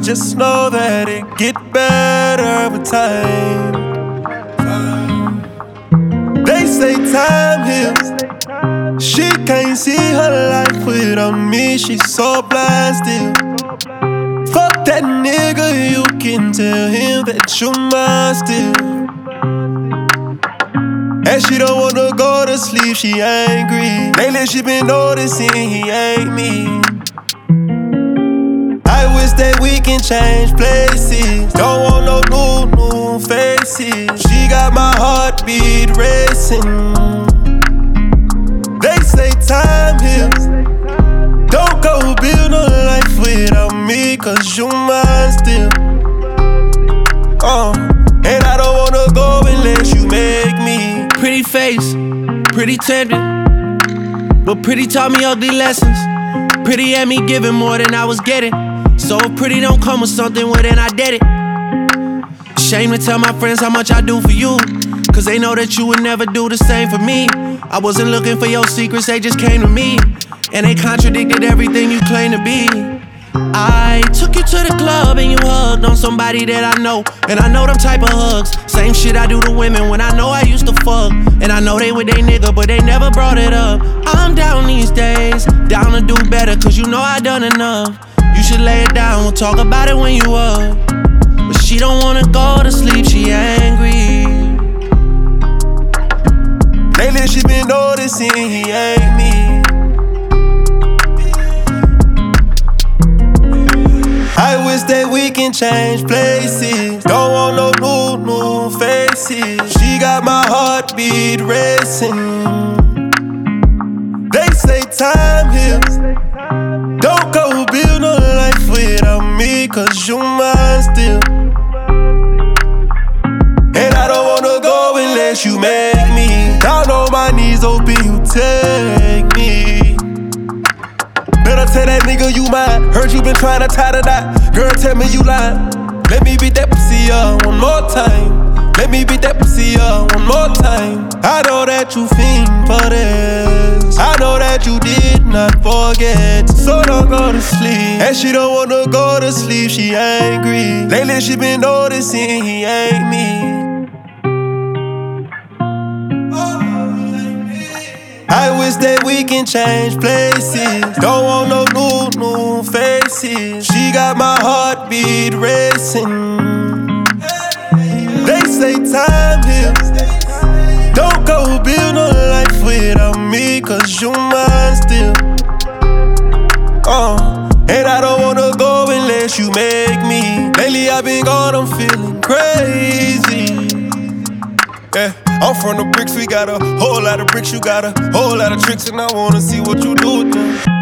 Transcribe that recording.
just know that it get better with time. They say time heals. She can't see her life without me, she's so blind still. Fuck that nigga, you can tell him that you're mine still. And she don't wanna go to sleep, she angry. Lately she been noticing he ain't me. I wish that we can change places. Don't want no new faces. She got my heartbeat racing. They say time heals. Don't go build no life without me, cause you mine still. And I don't wanna go unless you make me. Pretty face, pretty tempting, but pretty taught me ugly lessons. Pretty had me giving more than I was getting. So if pretty don't come with something, well then I did it. Shame to tell my friends how much I do for you, cause they know that you would never do the same for me. I wasn't looking for your secrets, they just came to me. And they contradicted everything you claim to be. I took you to the club and you hugged on somebody that I know. And I know them type of hugs, same shit I do to women when I know I used to fuck. And I know they with they nigga, but they never brought it up. I'm down these days, down to do better, cause you know I done enough. You should lay it down, we'll talk about it when you up. But she don't wanna go to sleep, she angry. Lately she been noticing he ain't me. I wish that we can change places. Don't want no new faces. She got my heartbeat racing. They say time heals. Don't go build no life without me, cause you mine still. And I don't wanna go unless you make me. Down on my knees, hoping you take me. Better tell that nigga you mine. Heard you been trying to tie the knot. Girl, tell me you lying. Let me beat that pussy up one more time. Let me beat that pussy up one more time. I know that you fiend for this. I know that you did not forget. So don't go to sleep. And she don't wanna go to sleep, she angry. Lately she been noticing he ain't me. I wish that we can change places. Don't want no new faces. She got my heartbeat racing. They say time heals. Don't go build no life without me, cause you mine still. And I don't wanna go unless you make me. Lately I've been gone, I'm feeling crazy. Yeah, I'm from the bricks, we got a whole lot of bricks, you got a whole lot of tricks, and I wanna see what you do with them.